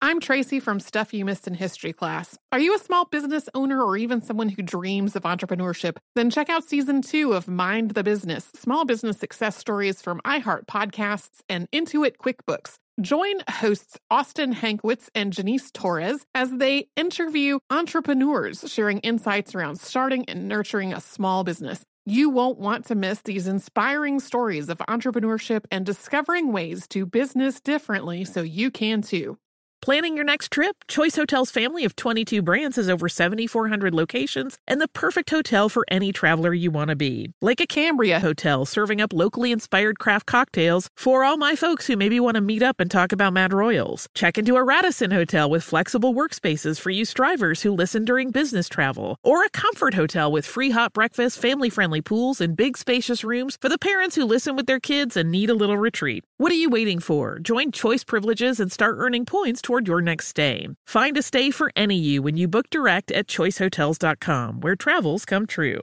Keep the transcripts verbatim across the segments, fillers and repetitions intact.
I'm Tracy from Stuff You Missed in History class. Are you a small business owner or even someone who dreams of entrepreneurship? Then check out season two of Mind the Business, small business success stories from iHeart Podcasts and Intuit QuickBooks. Join hosts Austin Hankwitz and Janice Torres as they interview entrepreneurs sharing insights around starting and nurturing a small business. You won't want to miss these inspiring stories of entrepreneurship and discovering ways to business differently so you can too. Planning your next trip? Choice Hotels' family of twenty-two brands has over seven thousand four hundred locations and the perfect hotel for any traveler you want to be. Like a Cambria Hotel, serving up locally inspired craft cocktails for all my folks who maybe want to meet up and talk about Mad Royals. Check into a Radisson Hotel with flexible workspaces for you strivers who listen during business travel. Or a Comfort Hotel with free hot breakfast, family-friendly pools, and big spacious rooms for the parents who listen with their kids and need a little retreat. What are you waiting for? Join Choice Privileges and start earning points toward your next stay. Find a stay for any you when you book direct at choice hotels dot com, where travels come true.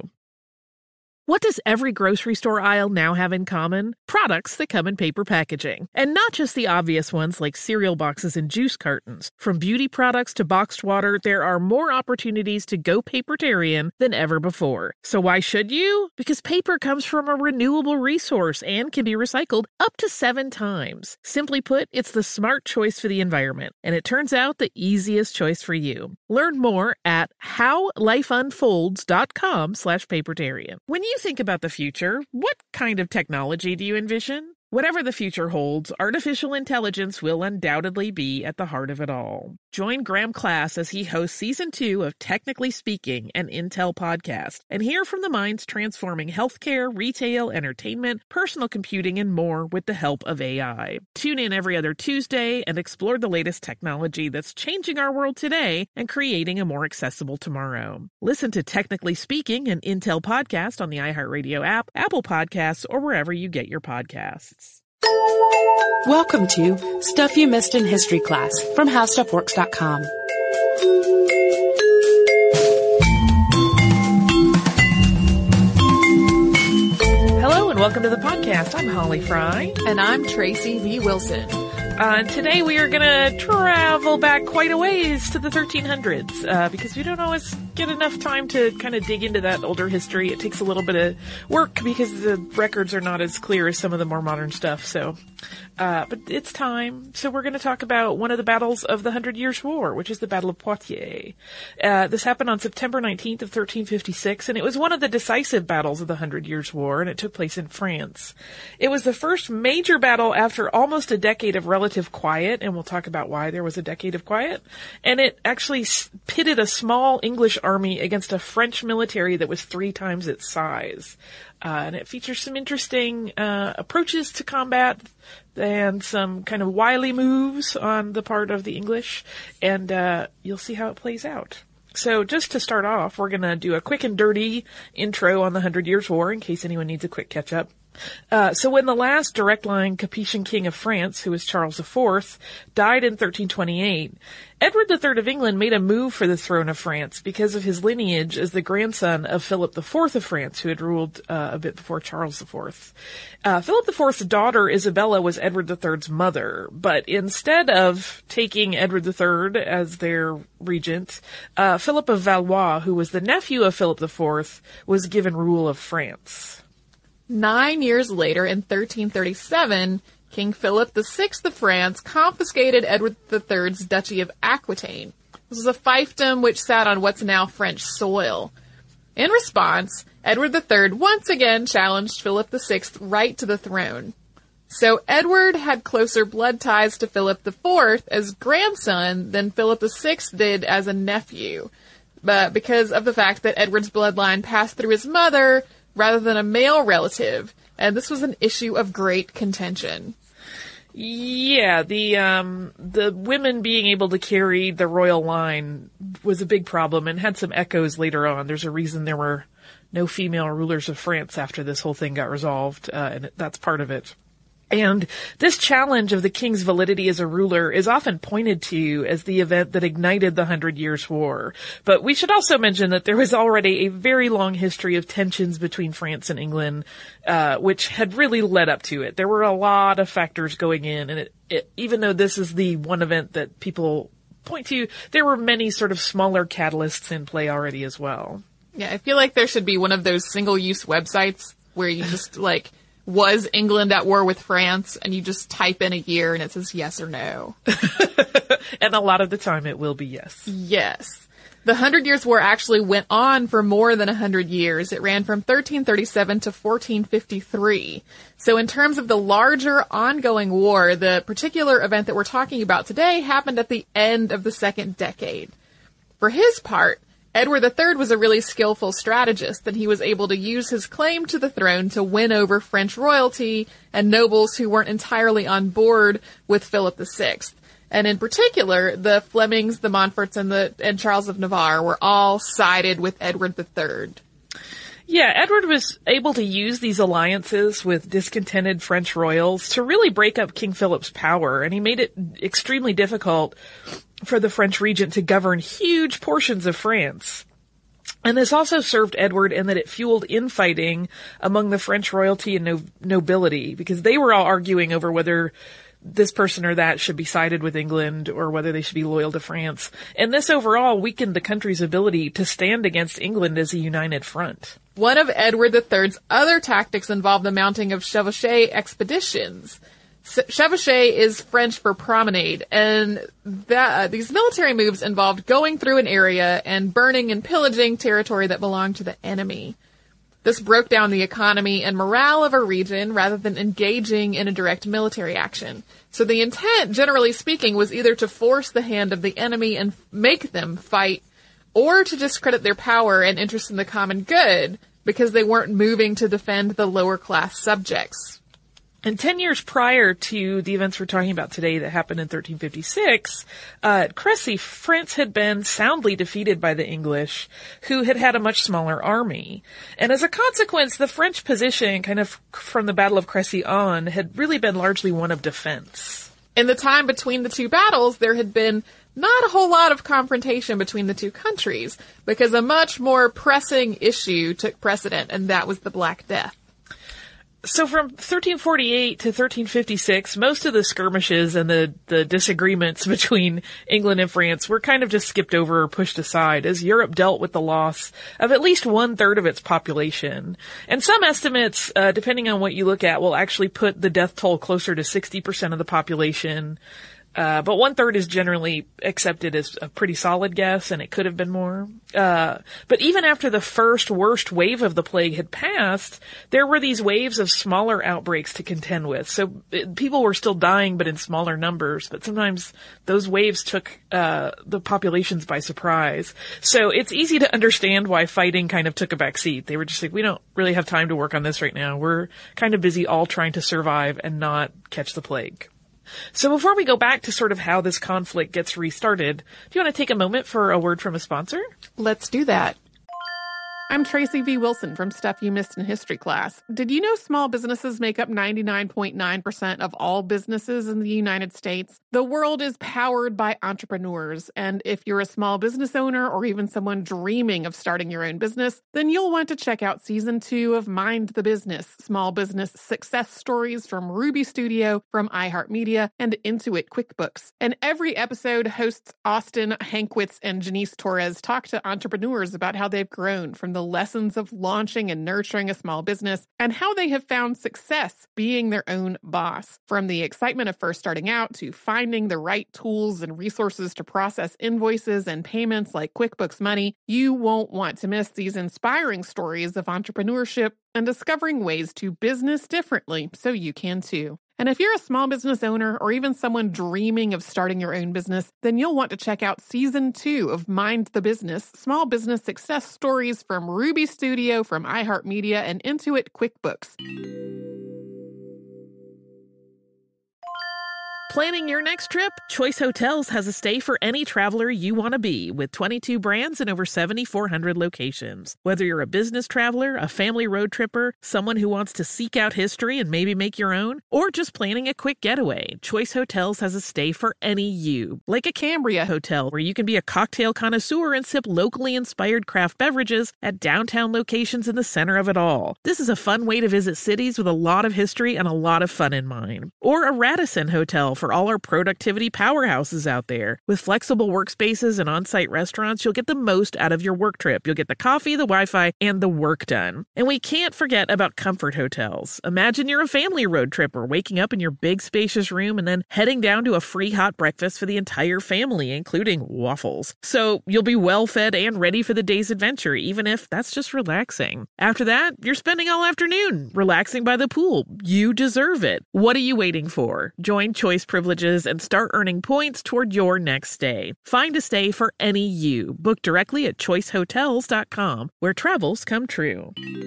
What does every grocery store aisle now have in common? Products that come in paper packaging. And not just the obvious ones like cereal boxes and juice cartons. From beauty products to boxed water, there are more opportunities to go papertarian than ever before. So why should you? Because paper comes from a renewable resource and can be recycled up to seven times. Simply put, it's the smart choice for the environment. And it turns out the easiest choice for you. Learn more at how life unfolds dot com slash papertarian. When you think about the future, what kind of technology do you envision? Whatever the future holds, artificial intelligence will undoubtedly be at the heart of it all. Join Graham Class as he hosts season two of Technically Speaking, an Intel podcast, and hear from the minds transforming healthcare, retail, entertainment, personal computing, and more with the help of A I. Tune in every other Tuesday and explore the latest technology that's changing our world today and creating a more accessible tomorrow. Listen to Technically Speaking, an Intel podcast on the iHeartRadio app, Apple Podcasts, or wherever you get your podcasts. Welcome to Stuff You Missed in History class from how stuff works dot com. Hello and welcome to the podcast. I'm Holly Fry. And I'm Tracy V. Wilson. Uh, today we are going to travel back quite a ways to the thirteen hundreds, uh, because we don't always get enough time to kind of dig into that older history. It takes a little bit of work because the records are not as clear as some of the more modern stuff. So, uh, but it's time. So we're going to talk about one of the battles of the Hundred Years' War, which is the Battle of Poitiers. Uh, this happened on September nineteenth of thirteen fifty-six, and it was one of the decisive battles of the Hundred Years' War, and it took place in France. It was the first major battle after almost a decade of relative quiet, and we'll talk about why there was a decade of quiet. And it actually pitted a small English army against a French military that was three times its size. Uh, and it features some interesting uh, approaches to combat and some kind of wily moves on the part of the English. And uh, you'll see how it plays out. So just to start off, we're going to do a quick and dirty intro on the Hundred Years' War in case anyone needs a quick catch-up. Uh, so when the last direct-line Capetian king of France, who was Charles the Fourth, died in thirteen twenty-eight, Edward the Third of England made a move for the throne of France because of his lineage as the grandson of Philip the Fourth of France, who had ruled uh, a bit before Charles the Fourth. Uh, Philip the Fourth's daughter, Isabella, was Edward the Third's mother, but instead of taking Edward the Third as their regent, uh, Philip of Valois, who was the nephew of Philip the Fourth, was given rule of France. Nine years later, in thirteen thirty-seven, King Philip the Sixth of France confiscated Edward the Third's Duchy of Aquitaine. This was a fiefdom which sat on what's now French soil. In response, Edward the Third once again challenged Philip the Sixth right to the throne. So Edward had closer blood ties to Philip the Fourth as grandson than Philip the Sixth did as a nephew. But because of the fact that Edward's bloodline passed through his mother rather than a male relative, and this was an issue of great contention. Yeah, the um the women being able to carry the royal line was a big problem and had some echoes later on. There's a reason there were no female rulers of France after this whole thing got resolved, uh, and that's part of it. And this challenge of the king's validity as a ruler is often pointed to as the event that ignited the Hundred Years' War. But we should also mention that there was already a very long history of tensions between France and England, uh, which had really led up to it. There were a lot of factors going in, and it, it, even though this is the one event that people point to, there were many sort of smaller catalysts in play already as well. Yeah, I feel like there should be one of those single-use websites where you just, like, was England at war with France, and you just type in a year and it says yes or no. And a lot of the time it will be yes. Yes. The Hundred Years' War actually went on for more than a hundred years. It ran from thirteen thirty-seven to fourteen fifty-three. So in terms of the larger ongoing war, the particular event that we're talking about today happened at the end of the second decade. For his part, Edward the Third was a really skillful strategist, and he was able to use his claim to the throne to win over French royalty and nobles who weren't entirely on board with Philip the Sixth. And in particular, the Flemings, the Montforts, and the and Charles of Navarre were all sided with Edward the Third. Yeah, Edward was able to use these alliances with discontented French royals to really break up King Philip's power, and he made it extremely difficult for the French regent to govern huge portions of France. And this also served Edward in that it fueled infighting among the French royalty and no- nobility, because they were all arguing over whether this person or that should be sided with England or whether they should be loyal to France. And this overall weakened the country's ability to stand against England as a united front. One of Edward the Third's other tactics involved the mounting of chevauchée expeditions. Chevauchée is French for promenade, and that, uh, these military moves involved going through an area and burning and pillaging territory that belonged to the enemy. This broke down the economy and morale of a region rather than engaging in a direct military action. So the intent, generally speaking, was either to force the hand of the enemy and make them fight, or to discredit their power and interest in the common good because they weren't moving to defend the lower class subjects. And ten years prior to the events we're talking about today that happened in thirteen fifty-six, uh, at Crécy, France had been soundly defeated by the English, who had had a much smaller army. And as a consequence, the French position, kind of from the Battle of Crécy on, had really been largely one of defense. In the time between the two battles, there had been not a whole lot of confrontation between the two countries, because a much more pressing issue took precedent, and that was the Black Death. So from thirteen forty-eight to thirteen fifty-six, most of the skirmishes and the, the disagreements between England and France were kind of just skipped over or pushed aside as Europe dealt with the loss of at least one third of its population. And some estimates, uh, depending on what you look at, will actually put the death toll closer to sixty percent of the population. Uh, but one third is generally accepted as a pretty solid guess, and it could have been more. Uh, but even after the first worst wave of the plague had passed, there were these waves of smaller outbreaks to contend with. So it, people were still dying, but in smaller numbers. But sometimes those waves took, uh, the populations by surprise. So it's easy to understand why fighting kind of took a back seat. They were just like, we don't really have time to work on this right now. We're kind of busy all trying to survive and not catch the plague. So before we go back to sort of how this conflict gets restarted, do you want to take a moment for a word from a sponsor? Let's do that. I'm Tracy V. Wilson from Stuff You Missed in History Class. Did you know small businesses make up ninety-nine point nine percent of all businesses in the United States? The world is powered by entrepreneurs, and if you're a small business owner or even someone dreaming of starting your own business, then you'll want to check out Season two of Mind the Business, Small Business Success Stories from Ruby Studio, from iHeartMedia, and Intuit QuickBooks. And every episode, hosts Austin Hankwitz and Janice Torres talk to entrepreneurs about how they've grown from the lessons of launching and nurturing a small business and how they have found success being their own boss. From the excitement of first starting out to finding the right tools and resources to process invoices and payments like QuickBooks Money, you won't want to miss these inspiring stories of entrepreneurship and discovering ways to business differently so you can too. And if you're a small business owner or even someone dreaming of starting your own business, then you'll want to check out Season two of Mind the Business, Small Business Success Stories from Ruby Studio, from iHeartMedia, and Intuit QuickBooks. Planning your next trip? Choice Hotels has a stay for any traveler you want to be, with twenty-two brands and over seventy-four hundred locations. Whether you're a business traveler, a family road tripper, someone who wants to seek out history and maybe make your own, or just planning a quick getaway, Choice Hotels has a stay for any you. Like a Cambria Hotel, where you can be a cocktail connoisseur and sip locally inspired craft beverages at downtown locations in the center of it all. This is a fun way to visit cities with a lot of history and a lot of fun in mind. Or a Radisson Hotel for all our productivity powerhouses out there. With flexible workspaces and on-site restaurants, you'll get the most out of your work trip. You'll get the coffee, the Wi-Fi, and the work done. And we can't forget about Comfort Hotels. Imagine you're a family road tripper, waking up in your big spacious room and then heading down to a free hot breakfast for the entire family, including waffles. So you'll be well fed and ready for the day's adventure, even if that's just relaxing. After that, you're spending all afternoon relaxing by the pool. You deserve it. What are you waiting for? Join Choice Privileges and start earning points toward your next stay. Find a stay for any you. Book directly at choice hotels dot com, where travels come true.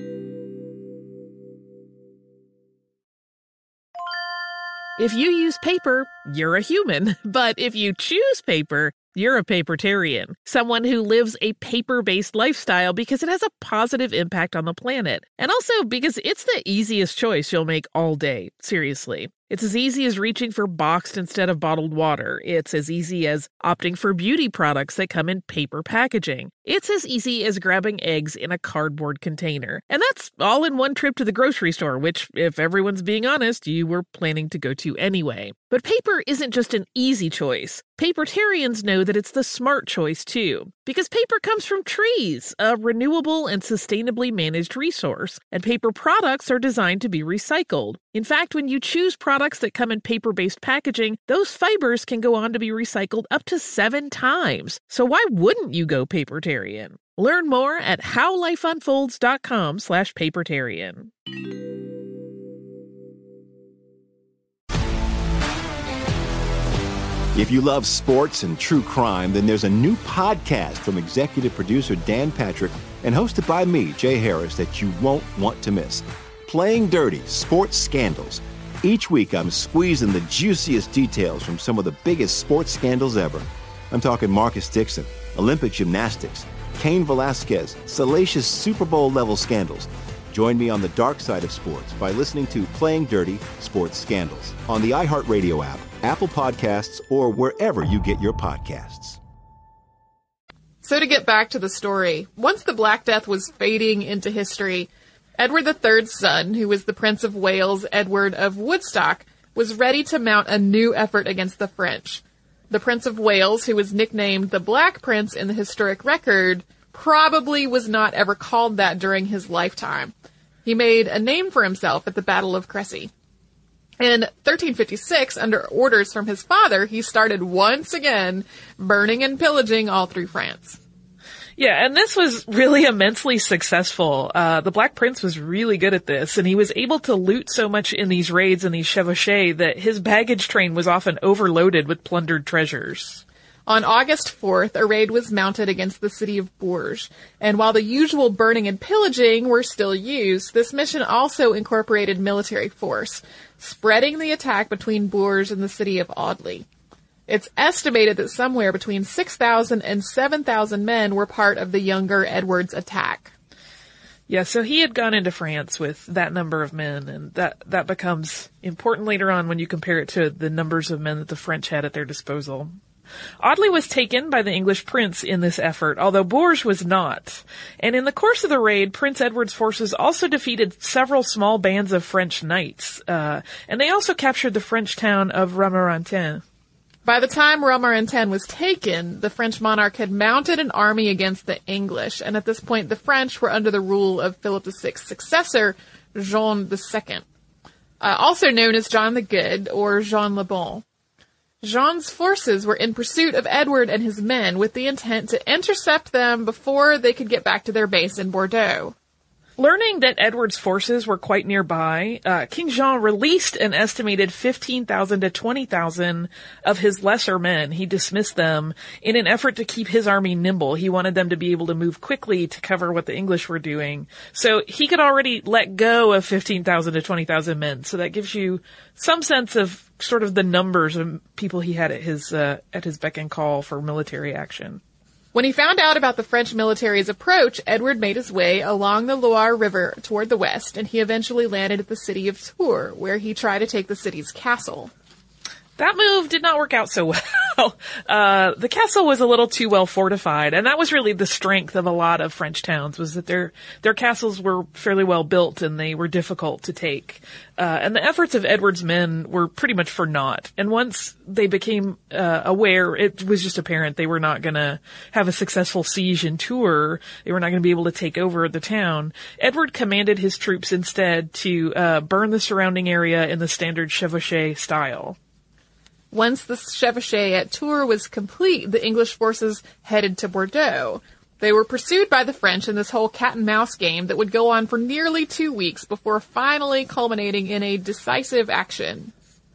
If you use paper, you're a human. But if you choose paper, you're a papertarian, someone who lives a paper-based lifestyle because it has a positive impact on the planet. And also because it's the easiest choice you'll make all day. Seriously. It's as easy as reaching for boxed instead of bottled water. It's as easy as opting for beauty products that come in paper packaging. It's as easy as grabbing eggs in a cardboard container. And that's all in one trip to the grocery store, which, if everyone's being honest, you were planning to go to anyway. But paper isn't just an easy choice. Papertarians know that it's the smart choice, too. Because paper comes from trees, a renewable and sustainably managed resource. And paper products are designed to be recycled. In fact, when you choose products that come in paper-based packaging, those fibers can go on to be recycled up to seven times. So why wouldn't you go papertarian? Learn more at howlifeunfolds.com slash papertarian. If you love sports and true crime, then there's a new podcast from executive producer Dan Patrick and hosted by me, Jay Harris, that you won't want to miss. Playing Dirty: Sports Scandals. Each week, I'm squeezing the juiciest details from some of the biggest sports scandals ever. I'm talking Marcus Dixon, Olympic gymnastics, Cain Velasquez, salacious Super Bowl-level scandals. Join me on the dark side of sports by listening to Playing Dirty: Sports Scandals on the iHeartRadio app, Apple Podcasts, or wherever you get your podcasts. So to get back to the story, once the Black Death was fading into history, Edward the Third's son, who was the Prince of Wales, Edward of Woodstock, was ready to mount a new effort against the French. The Prince of Wales, who was nicknamed the Black Prince in the historic record, probably was not ever called that during his lifetime. He made a name for himself at the Battle of Crécy. In thirteen fifty-six, under orders from his father, he started once again burning and pillaging all through France. Yeah, and this was really immensely successful. Uh, the Black Prince was really good at this, and he was able to loot so much in these raids and these chevauchés that his baggage train was often overloaded with plundered treasures. On August fourth, a raid was mounted against the city of Bourges, and while the usual burning and pillaging were still used, this mission also incorporated military force, spreading the attack between Bourges and the city of Audley. It's estimated that somewhere between six thousand and seven thousand men were part of the younger Edward's attack. Yeah, so he had gone into France with that number of men, and that, that becomes important later on when you compare it to the numbers of men that the French had at their disposal. Audley was taken by the English prince in this effort, although Bourges was not. And in the course of the raid, Prince Edward's forces also defeated several small bands of French knights, uh, and they also captured the French town of Romorantin. By the time Romorantin was taken, the French monarch had mounted an army against the English, and at this point the French were under the rule of Philip the Sixth's successor, Jean the Second, uh, also known as John the Good or Jean le Bon. Jean's forces were in pursuit of Edward and his men with the intent to intercept them before they could get back to their base in Bordeaux. Learning that Edward's forces were quite nearby, uh, King Jean released an estimated fifteen thousand to twenty thousand of his lesser men. He dismissed them in an effort to keep his army nimble. He wanted them to be able to move quickly to cover what the English were doing. So he could already let go of fifteen thousand to twenty thousand men. So that gives you some sense of sort of the numbers of people he had at his, uh, at his beck and call for military action. When he found out about the French military's approach, Edward made his way along the Loire River toward the west, and he eventually landed at the city of Tours, where he tried to take the city's castle. That move did not work out so well. Uh, the castle was a little too well fortified, and that was really the strength of a lot of French towns, was that their, their castles were fairly well built and they were difficult to take. Uh, and the efforts of Edward's men were pretty much for naught. And once they became, uh, aware, it was just apparent they were not gonna have a successful siege in Tours. They were not gonna be able to take over the town. Edward commanded his troops instead to, uh, burn the surrounding area in the standard chevauchée style. Once the chevauchée at Tours was complete, the English forces headed to Bordeaux. They were pursued by the French in this whole cat-and-mouse game that would go on for nearly two weeks before finally culminating in a decisive action.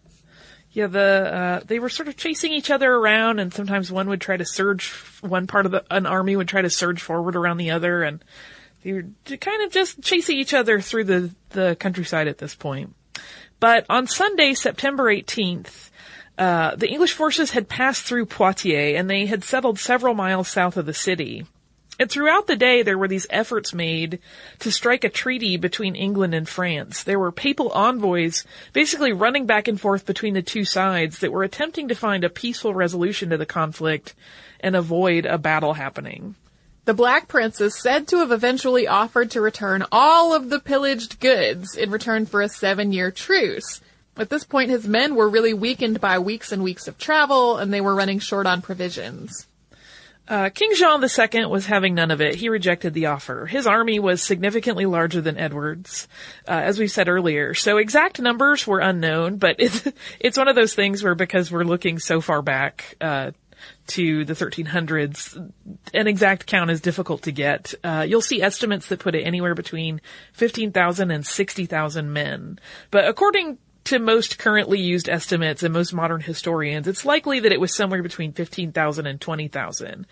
Yeah, the uh, they were sort of chasing each other around, and sometimes one would try to surge, one part of the, an army would try to surge forward around the other, and they were kind of just chasing each other through the, the countryside at this point. But on Sunday, September eighteenth, Uh, the English forces had passed through Poitiers, and they had settled several miles south of the city. And throughout the day, there were these efforts made to strike a treaty between England and France. There were papal envoys basically running back and forth between the two sides that were attempting to find a peaceful resolution to the conflict and avoid a battle happening. The Black Prince is said to have eventually offered to return all of the pillaged goods in return for a seven-year truce. At this point, his men were really weakened by weeks and weeks of travel, and they were running short on provisions. Uh, King Jean the Second was having none of it. He rejected the offer. His army was significantly larger than Edward's, uh, as we said earlier. So exact numbers were unknown, but it's, it's one of those things where, because we're looking so far back, uh, to the thirteen hundreds, an exact count is difficult to get. Uh, you'll see estimates that put it anywhere between fifteen thousand and sixty thousand men. But according to most currently used estimates and most modern historians, it's likely that it was somewhere between fifteen thousand and twenty thousand.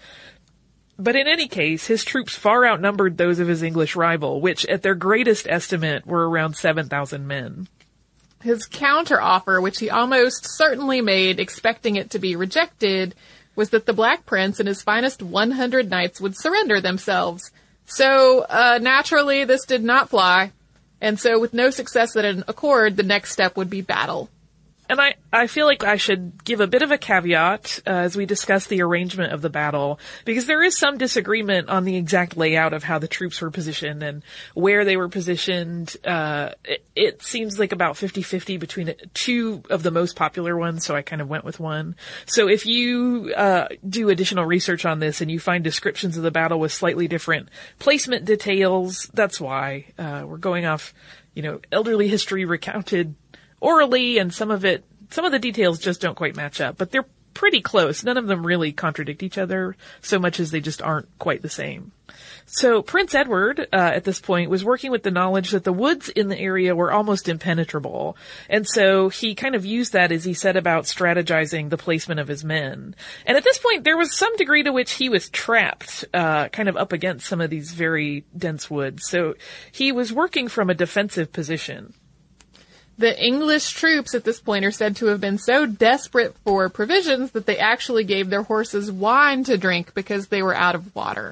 But in any case, his troops far outnumbered those of his English rival, which at their greatest estimate were around seven thousand men. His counteroffer, which he almost certainly made, expecting it to be rejected, was that the Black Prince and his finest one hundred knights would surrender themselves. So, uh, naturally, this did not fly. And so with no success at an accord, the next step would be battle. And I, I feel like I should give a bit of a caveat uh, as we discuss the arrangement of the battle, because there is some disagreement on the exact layout of how the troops were positioned and where they were positioned. Uh, it, it seems like about fifty-fifty between two of the most popular ones, so I kind of went with one. So if you uh, do additional research on this and you find descriptions of the battle with slightly different placement details, that's why. Uh, we're going off, you know, elderly history recounted orally, and some of it, some of the details just don't quite match up, but they're pretty close. None of them really contradict each other so much as they just aren't quite the same. So Prince Edward, uh, at this point, was working with the knowledge that the woods in the area were almost impenetrable. And so he kind of used that as he set about strategizing the placement of his men. And at this point, there was some degree to which he was trapped, uh, kind of up against some of these very dense woods. So he was working from a defensive position. The English troops at this point are said to have been so desperate for provisions that they actually gave their horses wine to drink because they were out of water.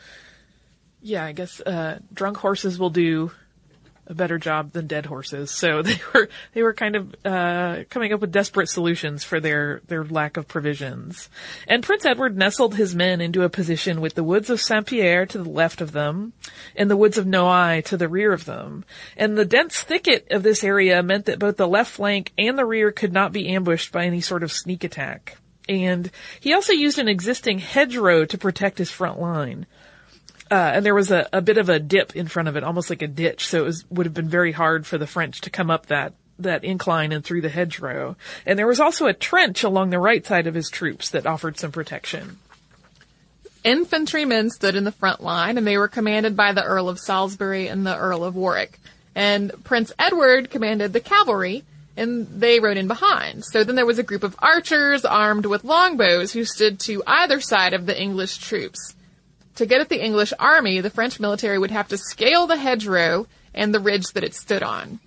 Yeah, I guess uh drunk horses will do a better job than dead horses. So they were they were kind of uh coming up with desperate solutions for their their lack of provisions. And Prince Edward nestled his men into a position with the woods of Saint-Pierre to the left of them and the woods of Noailles to the rear of them. And the dense thicket of this area meant that both the left flank and the rear could not be ambushed by any sort of sneak attack. And he also used an existing hedgerow to protect his front line. Uh, and there was a, a bit of a dip in front of it, almost like a ditch, so it was, would have been very hard for the French to come up that, that incline and through the hedgerow. And there was also a trench along the right side of his troops that offered some protection. Infantrymen stood in the front line, and they were commanded by the Earl of Salisbury and the Earl of Warwick. And Prince Edward commanded the cavalry, and they rode in behind. So then there was a group of archers armed with longbows who stood to either side of the English troops. To get at the English army, the French military would have to scale the hedgerow and the ridge that it stood on.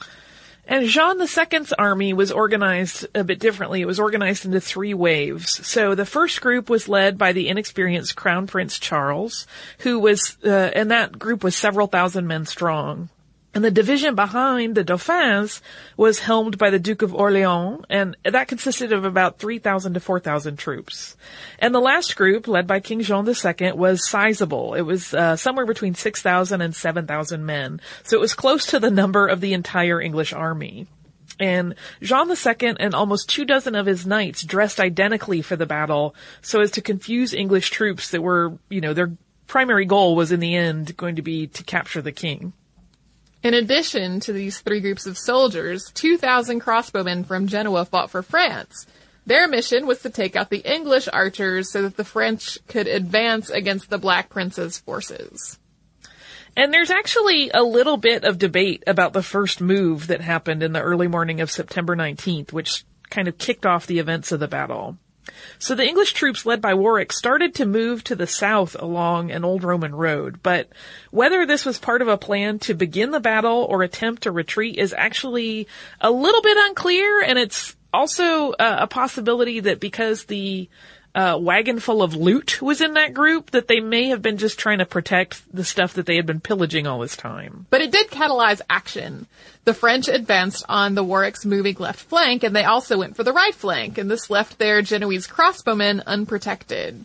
And Jean the Second's army was organized a bit differently. It was organized into three waves. So the first group was led by the inexperienced Crown Prince Charles, who was, uh, and that group was several thousand men strong. And the division behind the Dauphins was helmed by the Duke of Orleans, and that consisted of about three thousand to four thousand troops. And the last group, led by King Jean the Second, was sizable. It was uh, somewhere between six thousand and seven thousand men. So it was close to the number of the entire English army. And Jean the Second and almost two dozen of his knights dressed identically for the battle so as to confuse English troops that were, you know, their primary goal was in the end going to be to capture the king. In addition to these three groups of soldiers, two thousand crossbowmen from Genoa fought for France. Their mission was to take out the English archers so that the French could advance against the Black Prince's forces. And there's actually a little bit of debate about the first move that happened in the early morning of September nineteenth, which kind of kicked off the events of the battle. So the English troops led by Warwick started to move to the south along an old Roman road, but whether this was part of a plan to begin the battle or attempt to retreat is actually a little bit unclear, and it's also uh, a possibility that because the uh, wagon full of loot was in that group, that they may have been just trying to protect the stuff that they had been pillaging all this time. But it did catalyze action. The French advanced on the Warwick's moving left flank, and they also went for the right flank, and this left their Genoese crossbowmen unprotected.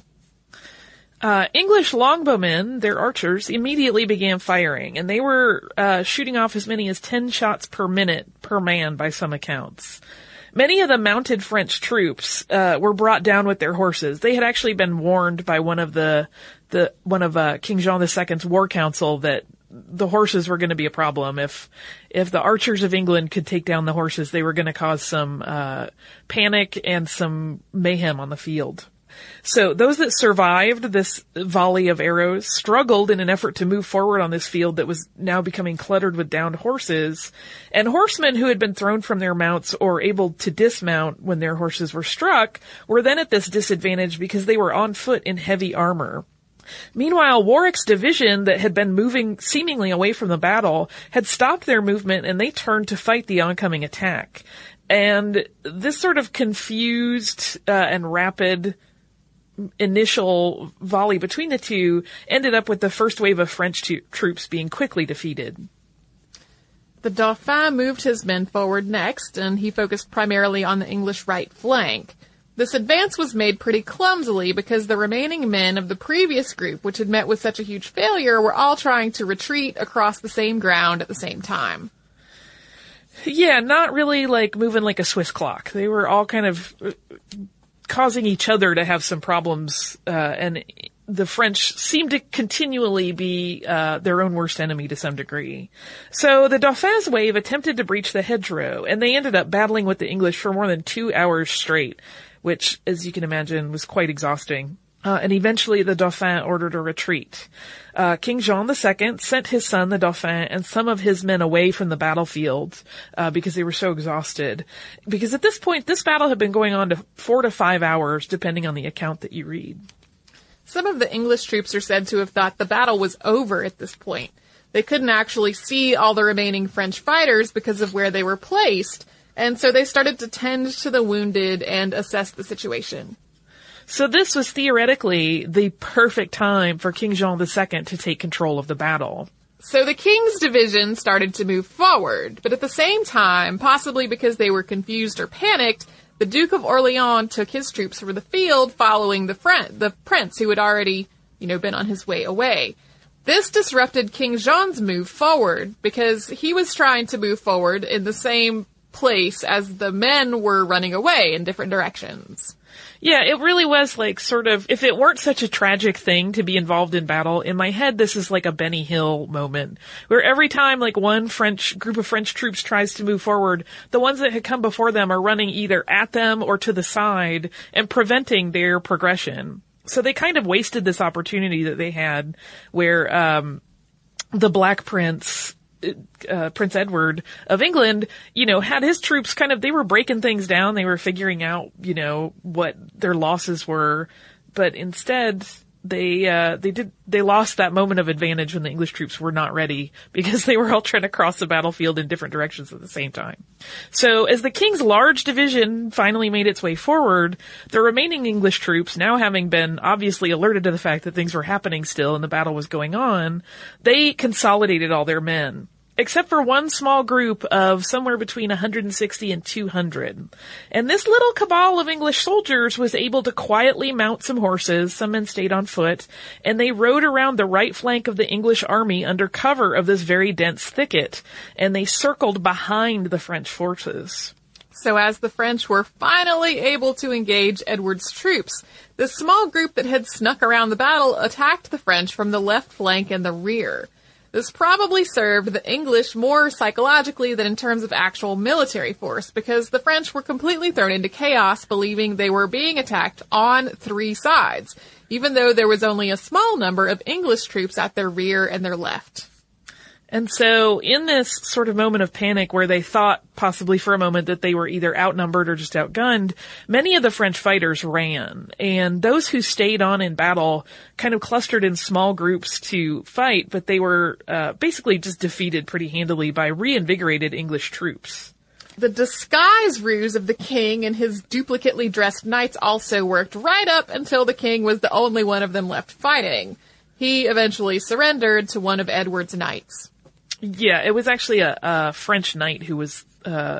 Uh, English longbowmen, their archers, immediately began firing, and they were uh, shooting off as many as ten shots per minute per man by some accounts. Many of the mounted French troops uh, were brought down with their horses. They had actually been warned by one of the the one of uh, King Jean the Second's war council that the horses were going to be a problem. If if the archers of England could take down the horses, they were going to cause some uh panic and some mayhem on the field. So those that survived this volley of arrows struggled in an effort to move forward on this field that was now becoming cluttered with downed horses. And horsemen who had been thrown from their mounts or able to dismount when their horses were struck were then at this disadvantage because they were on foot in heavy armor. Meanwhile, Warwick's division that had been moving seemingly away from the battle had stopped their movement, and they turned to fight the oncoming attack. And this sort of confused uh, and rapid initial volley between the two ended up with the first wave of French to- troops being quickly defeated. The Dauphin moved his men forward next, and he focused primarily on the English right flank. This advance was made pretty clumsily because the remaining men of the previous group, which had met with such a huge failure, were all trying to retreat across the same ground at the same time. Yeah, not really like moving like a Swiss clock. They were all kind of causing each other to have some problems, uh, and the French seemed to continually be uh their own worst enemy to some degree. So the Dauphin's wave attempted to breach the hedgerow, and they ended up battling with the English for more than two hours straight, which, as you can imagine, was quite exhausting. Uh, and eventually the Dauphin ordered a retreat. Uh, King Jean the Second sent his son, the Dauphin, and some of his men away from the battlefield, uh, because they were so exhausted. Because at this point, this battle had been going on to four to five hours, depending on the account that you read. Some of the English troops are said to have thought the battle was over at this point. They couldn't actually see all the remaining French fighters because of where they were placed, and so they started to tend to the wounded and assess the situation. So this was theoretically the perfect time for King Jean the Second to take control of the battle. So the king's division started to move forward, but at the same time, possibly because they were confused or panicked, the Duke of Orleans took his troops from the field following the, friend, the prince who had already, you know, been on his way away. This disrupted King Jean's move forward because he was trying to move forward in the same place as the men were running away in different directions. Yeah, it really was like sort of, if it weren't such a tragic thing to be involved in battle, in my head this is like a Benny Hill moment, where every time like one French group of French troops tries to move forward, the ones that had come before them are running either at them or to the side and preventing their progression. So they kind of wasted this opportunity that they had where um the Black Prince, uh, Prince Edward of England, you know, had his troops kind of, they were breaking things down. They were figuring out, you know, what their losses were. But instead, they, uh, they did, they lost that moment of advantage when the English troops were not ready because they were all trying to cross the battlefield in different directions at the same time. So as the king's large division finally made its way forward, the remaining English troops, now having been obviously alerted to the fact that things were happening still and the battle was going on, they consolidated all their men. Except for one small group of somewhere between one hundred sixty and two hundred. And this little cabal of English soldiers was able to quietly mount some horses, some men stayed on foot, and they rode around the right flank of the English army under cover of this very dense thicket, and they circled behind the French forces. So as the French were finally able to engage Edward's troops, the small group that had snuck around the battle attacked the French from the left flank and the rear. This probably served the English more psychologically than in terms of actual military force, because the French were completely thrown into chaos, believing they were being attacked on three sides, even though there was only a small number of English troops at their rear and their left. And so in this sort of moment of panic where they thought possibly for a moment that they were either outnumbered or just outgunned, many of the French fighters ran. And those who stayed on in battle kind of clustered in small groups to fight, but they were uh, basically just defeated pretty handily by reinvigorated English troops. The disguise ruse of the king and his duplicately dressed knights also worked right up until the king was the only one of them left fighting. He eventually surrendered to one of Edward's knights. Yeah, it was actually a, a French knight who was uh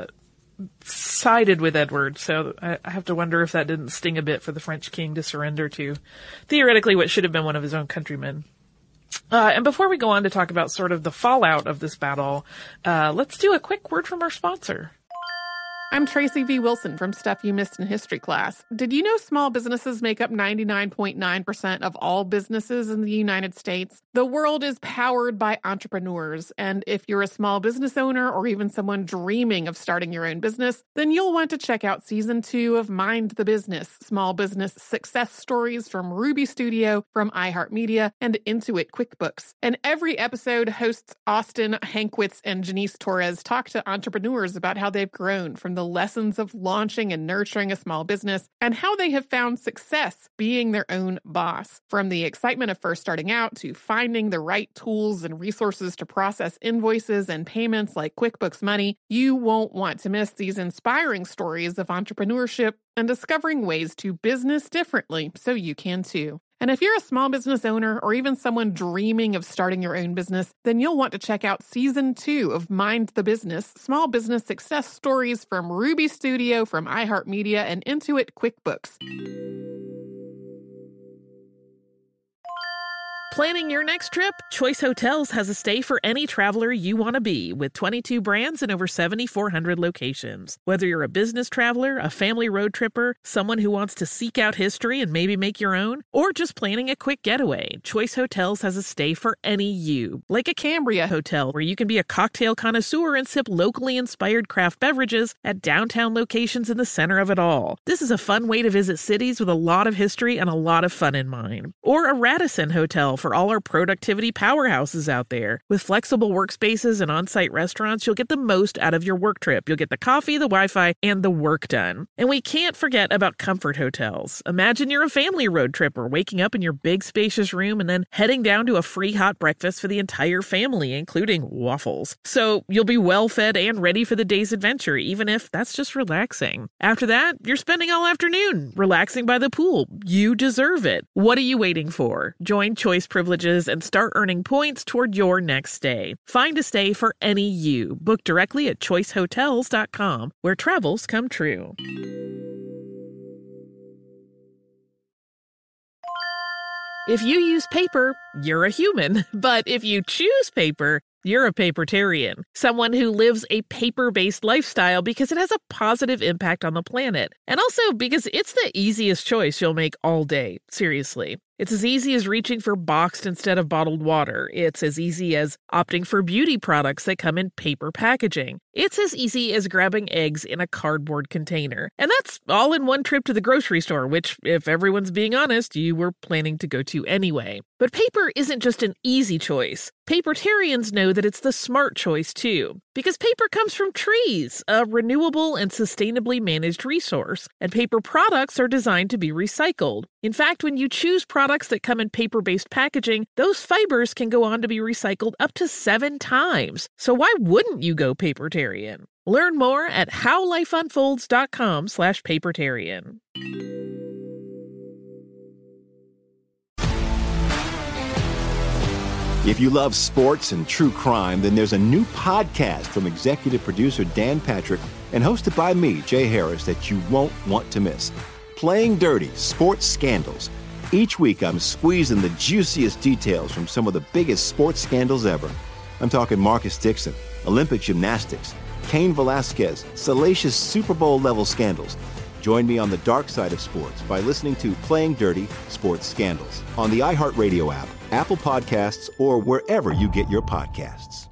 sided with Edward, so I, I have to wonder if that didn't sting a bit for the French king to surrender to, theoretically, what should have been one of his own countrymen. Uh, and before we go on to talk about sort of the fallout of this battle, uh let's do a quick word from our sponsor. I'm Tracy V. Wilson from Stuff You Missed in History Class. Did you know small businesses make up ninety-nine point nine percent of all businesses in the United States? The world is powered by entrepreneurs, and if you're a small business owner or even someone dreaming of starting your own business, then you'll want to check out Season two of Mind the Business, Small Business Success Stories from Ruby Studio, from iHeartMedia, and Intuit QuickBooks. And every episode, hosts Austin Hankwitz and Janice Torres talk to entrepreneurs about how they've grown from the lessons of launching and nurturing a small business and how they have found success being their own boss. From the excitement of first starting out to finding the right tools and resources to process invoices and payments like QuickBooks Money, you won't want to miss these inspiring stories of entrepreneurship and discovering ways to business differently so you can too. And if you're a small business owner or even someone dreaming of starting your own business, then you'll want to check out Season two of Mind the Business, Small Business Success Stories from Ruby Studio, from iHeartMedia, and Intuit QuickBooks. Planning your next trip? Choice Hotels has a stay for any traveler you want to be, with twenty-two brands and over seven thousand four hundred locations. Whether you're a business traveler, a family road tripper, someone who wants to seek out history and maybe make your own, or just planning a quick getaway, Choice Hotels has a stay for any you. Like a Cambria Hotel, where you can be a cocktail connoisseur and sip locally inspired craft beverages at downtown locations in the center of it all. This is a fun way to visit cities with a lot of history and a lot of fun in mind. Or a Radisson Hotel for all our productivity powerhouses out there. With flexible workspaces and on-site restaurants, you'll get the most out of your work trip. You'll get the coffee, the Wi-Fi, and the work done. And we can't forget about Comfort Hotels. Imagine you're a family road tripper, waking up in your big spacious room and then heading down to a free hot breakfast for the entire family, including waffles. So you'll be well fed and ready for the day's adventure, even if that's just relaxing. After that, you're spending all afternoon relaxing by the pool. You deserve it. What are you waiting for? Join Choice Privileges and start earning points toward your next stay. Find a stay for any you. Book directly at choice hotels dot com, where travels come true. If you use paper, you're a human. But if you choose paper, you're a papertarian, someone who lives a paper-based lifestyle because it has a positive impact on the planet. And also because it's the easiest choice you'll make all day. Seriously. It's as easy as reaching for boxed instead of bottled water. It's as easy as opting for beauty products that come in paper packaging. It's as easy as grabbing eggs in a cardboard container. And that's all in one trip to the grocery store, which, if everyone's being honest, you were planning to go to anyway. But paper isn't just an easy choice. Papertarians know that it's the smart choice, too. Because paper comes from trees, a renewable and sustainably managed resource. And paper products are designed to be recycled. In fact, when you choose products that come in paper-based packaging, those fibers can go on to be recycled up to seven times. So why wouldn't you go papertarian? Learn more at howlifeunfolds.com slash papertarian. If you love sports and true crime, then there's a new podcast from executive producer Dan Patrick and hosted by me, Jay Harris, that you won't want to miss. Playing Dirty: Sports Scandals. Each week, I'm squeezing the juiciest details from some of the biggest sports scandals ever. I'm talking Marcus Dixon, Olympic gymnastics, Cain Velasquez, salacious Super Bowl-level scandals. Join me on the dark side of sports by listening to Playing Dirty: Sports Scandals on the iHeartRadio app, Apple Podcasts, or wherever you get your podcasts.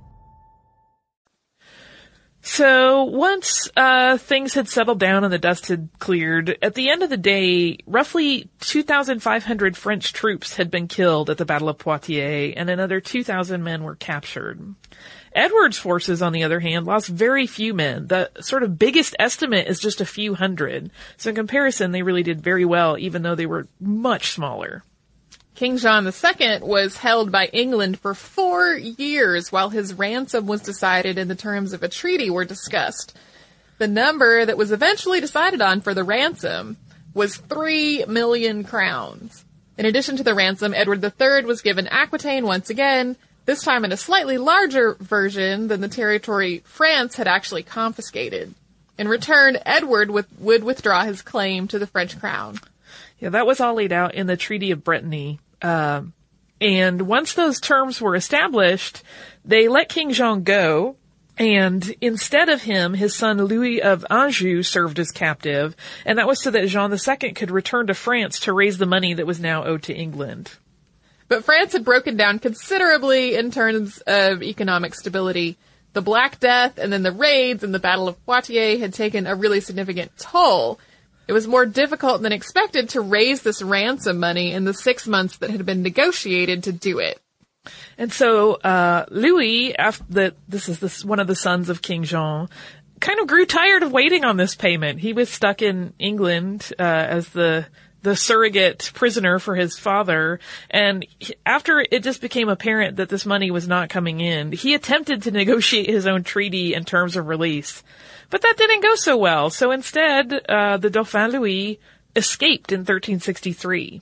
So once uh things had settled down and the dust had cleared, at the end of the day, roughly two thousand five hundred French troops had been killed at the Battle of Poitiers, and another two thousand men were captured. Edward's forces, on the other hand, lost very few men. The sort of biggest estimate is just a few hundred. So in comparison, they really did very well, even though they were much smaller. King John the Second was held by England for four years while his ransom was decided and the terms of a treaty were discussed. The number that was eventually decided on for the ransom was three million crowns. In addition to the ransom, Edward the Third was given Aquitaine once again, this time in a slightly larger version than the territory France had actually confiscated. In return, Edward would, would withdraw his claim to the French crown. Yeah, that was all laid out in the Treaty of Brittany. Uh, and once those terms were established, they let King Jean go, and instead of him, his son Louis of Anjou served as captive, and that was so that Jean the Second could return to France to raise the money that was now owed to England. But France had broken down considerably in terms of economic stability. The Black Death and then the raids and the Battle of Poitiers had taken a really significant toll. It was more difficult than expected to raise this ransom money in the six months that had been negotiated to do it. And so, uh, Louis, after the, this is this, one of the sons of King Jean, kind of grew tired of waiting on this payment. He was stuck in England, uh, as the, the surrogate prisoner for his father. And after it just became apparent that this money was not coming in, he attempted to negotiate his own treaty and terms of release. But that didn't go so well. So instead, uh, the Dauphin Louis escaped in thirteen sixty-three.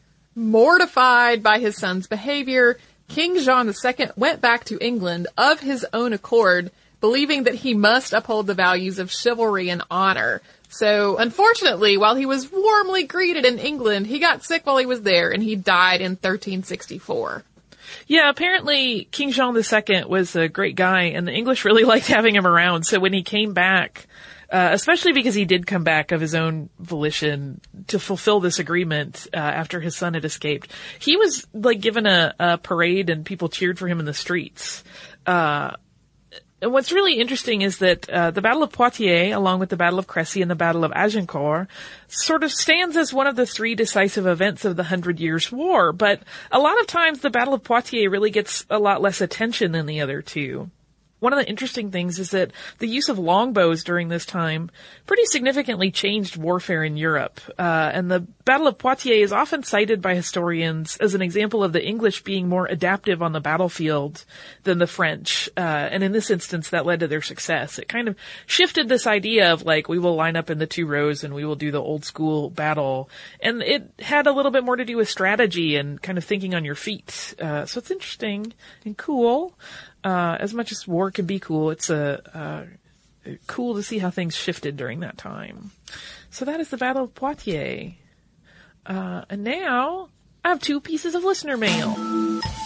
Mortified by his son's behavior, King John the Second went back to England of his own accord, believing that he must uphold the values of chivalry and honor. So, unfortunately, while he was warmly greeted in England, he got sick while he was there, and he died in thirteen sixty-four. Yeah, apparently King Jean the Second was a great guy, and the English really liked having him around. So when he came back, uh, especially because he did come back of his own volition to fulfill this agreement uh, after his son had escaped, he was like given a, a parade and people cheered for him in the streets. Uh, And what's really interesting is that uh, the Battle of Poitiers, along with the Battle of Crécy and the Battle of Agincourt, sort of stands as one of the three decisive events of the Hundred Years' War. But a lot of times the Battle of Poitiers really gets a lot less attention than the other two. One of the interesting things is that the use of longbows during this time pretty significantly changed warfare in Europe. Uh, and the Battle of Poitiers is often cited by historians as an example of the English being more adaptive on the battlefield than the French. Uh, and in this instance, that led to their success. It kind of shifted this idea of like, we will line up in the two rows and we will do the old school battle. And it had a little bit more to do with strategy and kind of thinking on your feet. Uh, so it's interesting and cool. Uh, as much as war can be cool, it's a, uh, cool to see how things shifted during that time. So that is the Battle of Poitiers. Uh, and now I have two pieces of listener mail.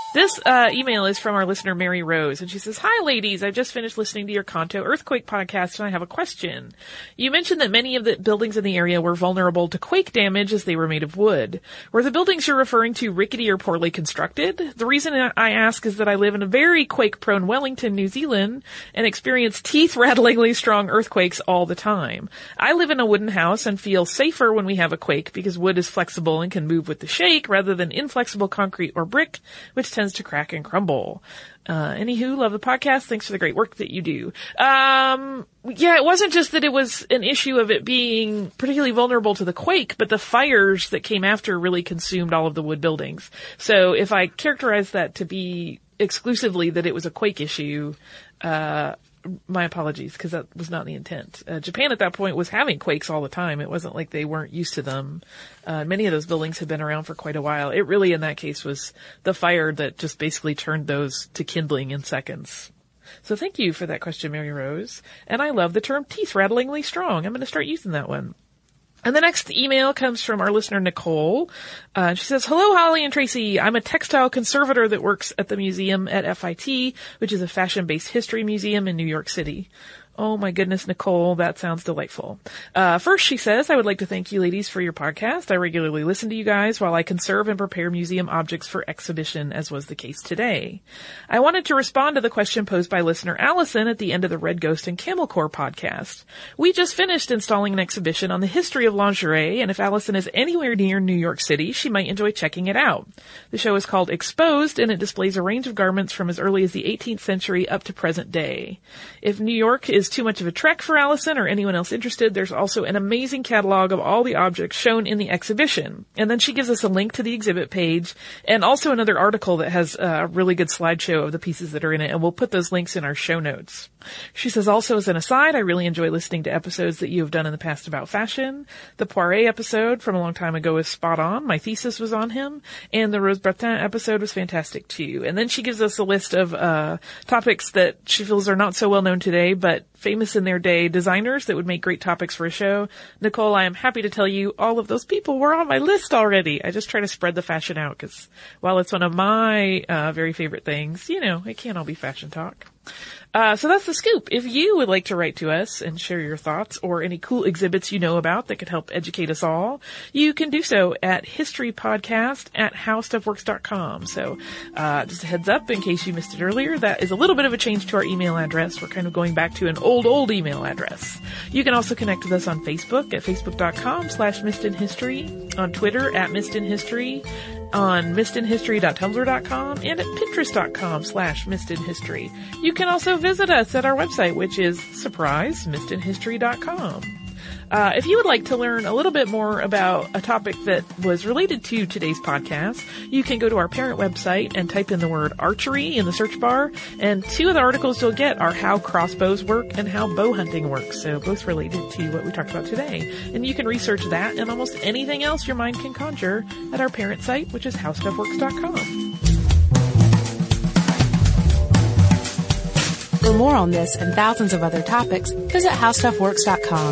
This uh, email is from our listener, Mary Rose, and she says, "Hi, ladies. I just finished listening to your Kanto Earthquake podcast, and I have a question. You mentioned that many of the buildings in the area were vulnerable to quake damage as they were made of wood. Were the buildings you're referring to rickety or poorly constructed? The reason I ask is that I live in a very quake-prone Wellington, New Zealand, and experience teeth-rattlingly strong earthquakes all the time. I live in a wooden house and feel safer when we have a quake because wood is flexible and can move with the shake rather than inflexible concrete or brick, which tends to crack and crumble. Uh, anywho, love the podcast. Thanks for the great work that you do." Um, yeah, it wasn't just that it was an issue of it being particularly vulnerable to the quake, but the fires that came after really consumed all of the wood buildings. So if I characterize that to be exclusively that it was a quake issue, uh, my apologies, because that was not the intent. Uh, Japan at that point was having quakes all the time. It wasn't like they weren't used to them. Uh, many of those buildings had been around for quite a while. It really, in that case, was the fire that just basically turned those to kindling in seconds. So thank you for that question, Mary Rose. And I love the term teeth-rattlingly strong. I'm going to start using that one. And the next email comes from our listener, Nicole. Uh, she says, "Hello, Holly and Tracy. I'm a textile conservator that works at the museum at F I T, which is a fashion-based history museum in New York City." Oh my goodness, Nicole, that sounds delightful. Uh, first, she says, "I would like to thank you ladies for your podcast. I regularly listen to you guys while I conserve and prepare museum objects for exhibition, as was the case today. I wanted to respond to the question posed by listener Allison at the end of the Red Ghost and Camel Corps podcast. We just finished installing an exhibition on the history of lingerie, and if Allison is anywhere near New York City, she might enjoy checking it out. The show is called Exposed, and it displays a range of garments from as early as the eighteenth century up to present day. If New York is too much of a trek for Allison or anyone else interested, there's also an amazing catalog of all the objects shown in the exhibition." And then she gives us a link to the exhibit page and also another article that has a really good slideshow of the pieces that are in it, and we'll put those links in our show notes. She says, "Also, as an aside, I really enjoy listening to episodes that you have done in the past about fashion. The Poiret episode from a long time ago is spot on. My thesis was on him. And the Rose Bertin episode was fantastic too." And then she gives us a list of uh topics that she feels are not so well known today, but famous in their day designers that would make great topics for a show. Nicole, I am happy to tell you all of those people were on my list already. I just try to spread the fashion out because while it's one of my uh very favorite things, you know, it can't all be fashion talk. Uh, so that's the scoop. If you would like to write to us and share your thoughts or any cool exhibits you know about that could help educate us all, you can do so at historypodcast at howstuffworks dot com. So, uh, just a heads up in case you missed it earlier, that is a little bit of a change to our email address. We're kind of going back to an old, old email address. You can also connect with us on Facebook at facebook.com slash missedinhistory, on Twitter at missedinhistory, on missedinhistory dot tumblr dot com, and at pinterest.com slash missedinhistory. You can also visit us at our website, which is, surprise, missedinhistory dot com. Uh, if you would like to learn a little bit more about a topic that was related to today's podcast, you can go to our parent website and type in the word archery in the search bar, and two of the articles you'll get are how crossbows work and how bow hunting works, so both related to what we talked about today. And you can research that and almost anything else your mind can conjure at our parent site, which is how stuff works dot com. For more on this and thousands of other topics, visit how stuff works dot com.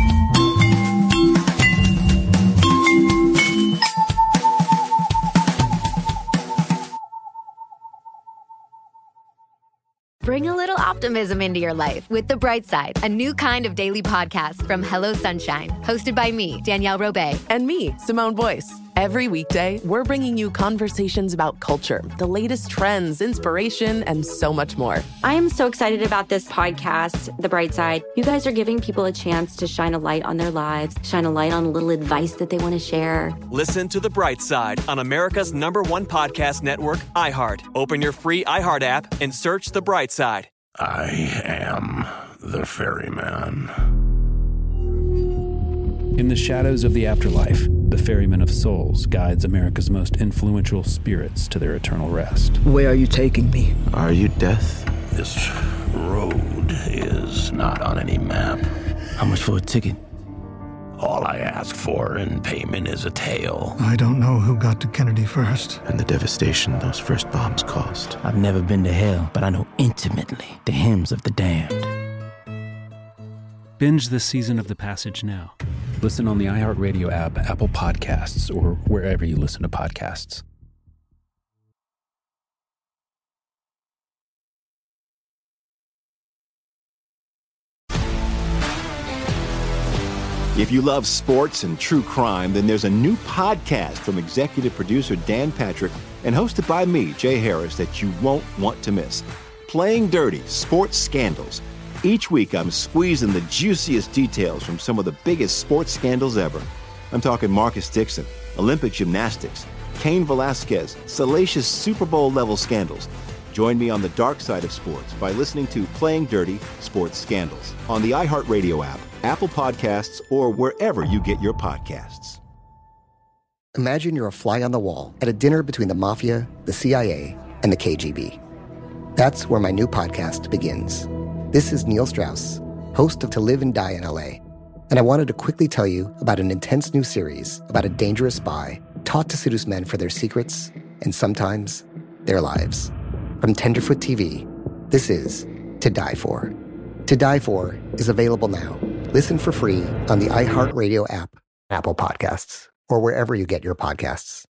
Bring a little optimism into your life with The Bright Side, a new kind of daily podcast from Hello Sunshine, hosted by me, Danielle Robay. And me, Simone Boyce. Every weekday, we're bringing you conversations about culture, the latest trends, inspiration, and so much more. I am so excited about this podcast, The Bright Side. You guys are giving people a chance to shine a light on their lives, shine a light on a little advice that they want to share. Listen to The Bright Side on America's number one podcast network, iHeart. Open your free iHeart app and search The Bright Side. I am the ferryman. In the shadows of the afterlife, the Ferryman of Souls guides America's most influential spirits to their eternal rest. Where are you taking me? Are you death? This road is not on any map. How much for a ticket? All I ask for in payment is a tale. I don't know who got to Kennedy first. And the devastation those first bombs caused. I've never been to hell, but I know intimately the hymns of the damned. Binge this season of The Passage now. Listen on the iHeartRadio app, Apple Podcasts, or wherever you listen to podcasts. If you love sports and true crime, then there's a new podcast from executive producer Dan Patrick and hosted by me, Jay Harris, that you won't want to miss. Playing Dirty: Sports Scandals. Each week, I'm squeezing the juiciest details from some of the biggest sports scandals ever. I'm talking Marcus Dixon, Olympic gymnastics, Cain Velasquez, salacious Super Bowl-level scandals. Join me on the dark side of sports by listening to Playing Dirty: Sports Scandals on the iHeartRadio app, Apple Podcasts, or wherever you get your podcasts. Imagine you're a fly on the wall at a dinner between the Mafia, the C I A, and the K G B. That's where my new podcast begins. This is Neil Strauss, host of To Live and Die in L A, and I wanted to quickly tell you about an intense new series about a dangerous spy taught to seduce men for their secrets and sometimes their lives. From Tenderfoot T V, this is To Die For. To Die For is available now. Listen for free on the iHeartRadio app, Apple Podcasts, or wherever you get your podcasts.